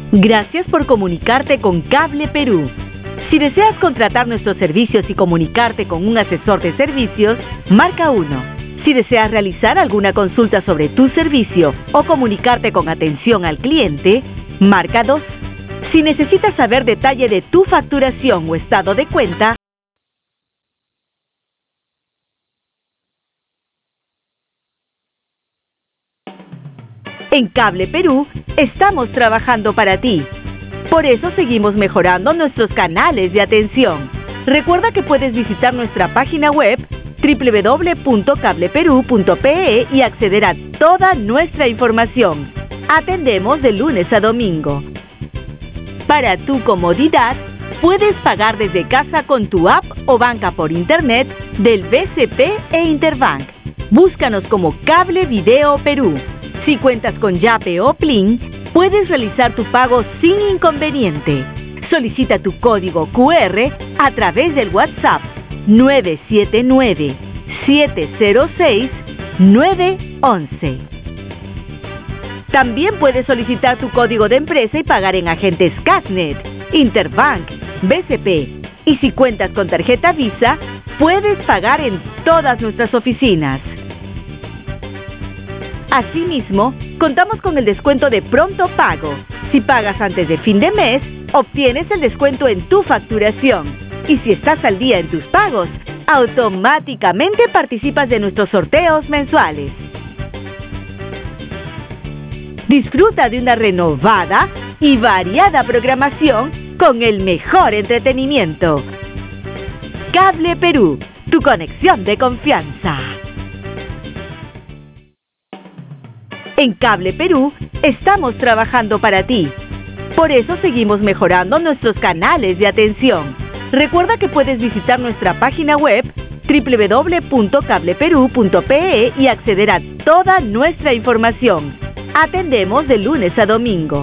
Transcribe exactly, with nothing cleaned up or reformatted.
Gracias por comunicarte con Cable Perú. Si deseas contratar nuestros servicios y comunicarte con un asesor de servicios, marca uno. Si deseas realizar alguna consulta sobre tu servicio o comunicarte con atención al cliente, marca dos. Si necesitas saber detalle de tu facturación o estado de cuenta, en Cable Perú estamos trabajando para ti. Por eso seguimos mejorando nuestros canales de atención. Recuerda que puedes visitar nuestra página web doble u doble u doble u punto cable perú punto pe e y acceder a toda nuestra información. Atendemos de lunes a domingo. Para tu comodidad, puedes pagar desde casa con tu app o banca por internet del B C P e Interbank. Búscanos como Cable Video Perú. Si cuentas con Yape o Plin, puedes realizar tu pago sin inconveniente. Solicita tu código cu erre a través del WhatsApp nueve siete nueve, siete cero seis, nueve once. También puedes solicitar tu código de empresa y pagar en agentes Casnet, Interbank, B C P. Y si cuentas con tarjeta Visa, puedes pagar en todas nuestras oficinas. Asimismo, contamos con el descuento de pronto pago. Si pagas antes de fin de mes, obtienes el descuento en tu facturación. Y si estás al día en tus pagos, automáticamente participas de nuestros sorteos mensuales. Disfruta de una renovada y variada programación con el mejor entretenimiento. Cable Perú, tu conexión de confianza. En Cable Perú estamos trabajando para ti. Por eso seguimos mejorando nuestros canales de atención. Recuerda que puedes visitar nuestra página web doble u doble u doble u punto cable perú punto pe e y acceder a toda nuestra información. Atendemos de lunes a domingo.